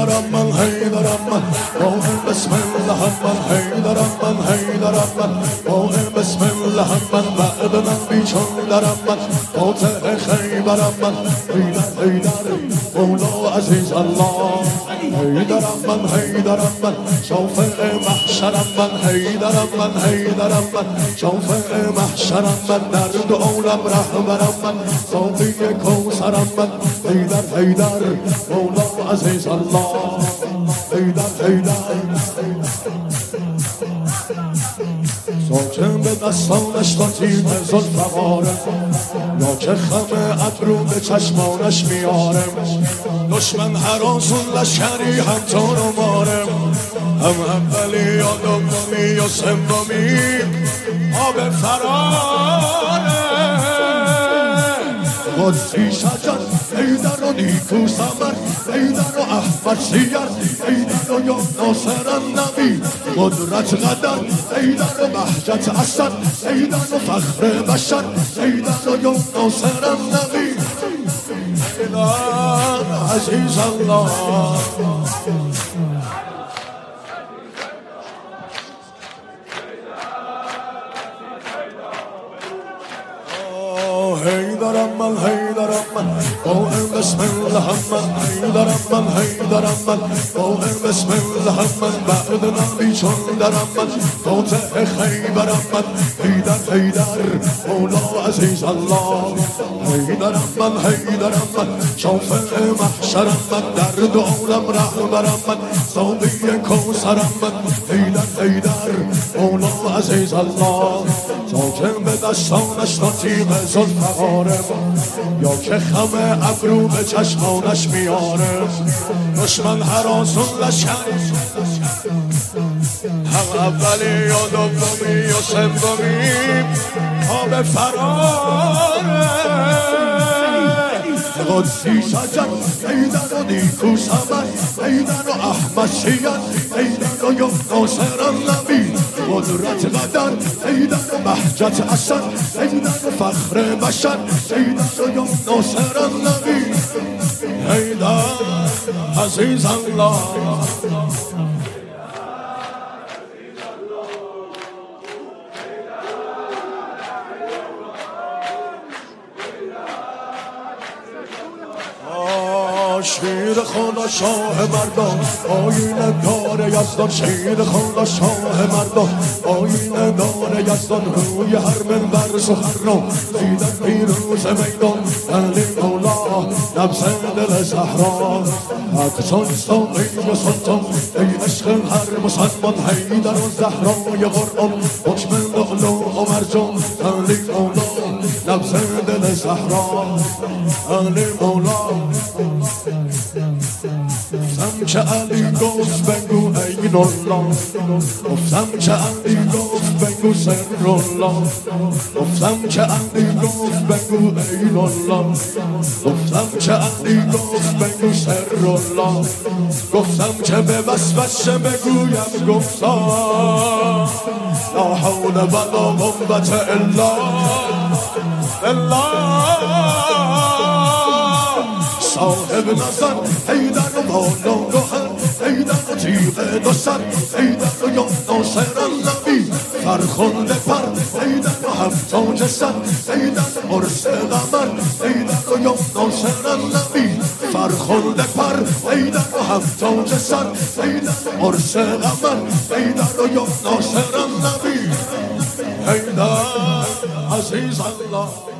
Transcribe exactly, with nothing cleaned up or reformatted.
حیدرم من حیدرم من قائم بسم الله من حیدرم من حیدرم من قائم بسم الله من بعد من بیچارم من فاتح خیبرم من حیدر حیدر مولا عزیز الله حیدرم من حیدرم من شافع محشرم من حیدرم من حیدرم من شافع محشرم من در دو عالم رهبرم من ساقی کوثرم من حیدر حیدر مولا عزیز الله حیدر حیدر ساکن به دستانش تا تیم زلفقاره یا که خم ابرو به چشمانش میارم دشمن هراسون لشکری هم تو رو مارم هم اولی یا دومی یا سومی آب فراره قدسی شجر حیدر و نیکو سمر حیدر و احمد سیر حیدر و یا ناصر النبی قدرت قدر حیدر و بهجت اسد حیدر و فخر بشر حیدر و یا ناصر النبی حیدر عزیز الله حیدرم من حیدرم من قائم بسم الله من حیدرم من حیدرم من قائم بسم الله من بعد من بیچارم من فاتح خیبرم من حیدر حیدر مولا عزیز الله حیدرم من حیدرم من شافع محشرم من در دو عالم رهبرم من ساقی کوثرم من حیدر حیدر مولا عزیز الله ساکن به دستانش تا تیغ زلفقاره یا که خم ابرو به چشمانش میاره دشمن هراسون لشکری هم اولی یا دومی یا سومی آب فراره قدسی شجر حیدر و نیکو سمر حیدر و احمد سیر حیدر و یا ناصر النبی قدرت قدر حیدر و بهجت اسد حیدر و فخر بشر حیدر و یا ناصر النبی حیدر عزیز الله شیر خدا شاه مردان آینه دار یزدان شیر خدا شاه مردان آینه دار یزدان روی هر منبر سخنران دیدن پیروز میدان علی مولا نبض دل زهرا اقصان ساقی و سلطان ای عشق هر مسلمان حیدر و زهرای قرآن حکم لؤلؤ و مرجان علی مولا نبض دل زهرا علی مولا گفتم که علی گفت بگو عین الله گفتم که علی گفت بگو سر الله گفتم که علی گفت بگو عین الله گفتم که علی گفت بگو سر الله گفتم که به وصفش بگویم گفتا لا حول ولا قوة الا بالله صاحب نظر حیدر و بالا گوهر حیدر و تیغ دو سر حیدر و یا ناصر النبی فرخنده پر حیدر و هفتاج سر حیدر عرس قمر حیدر و یا ناصر النبی فرخنده پر حیدر و هفتاج سر حیدر عرس قمر حیدر و یا ناصر النبی حیدر عزیز الله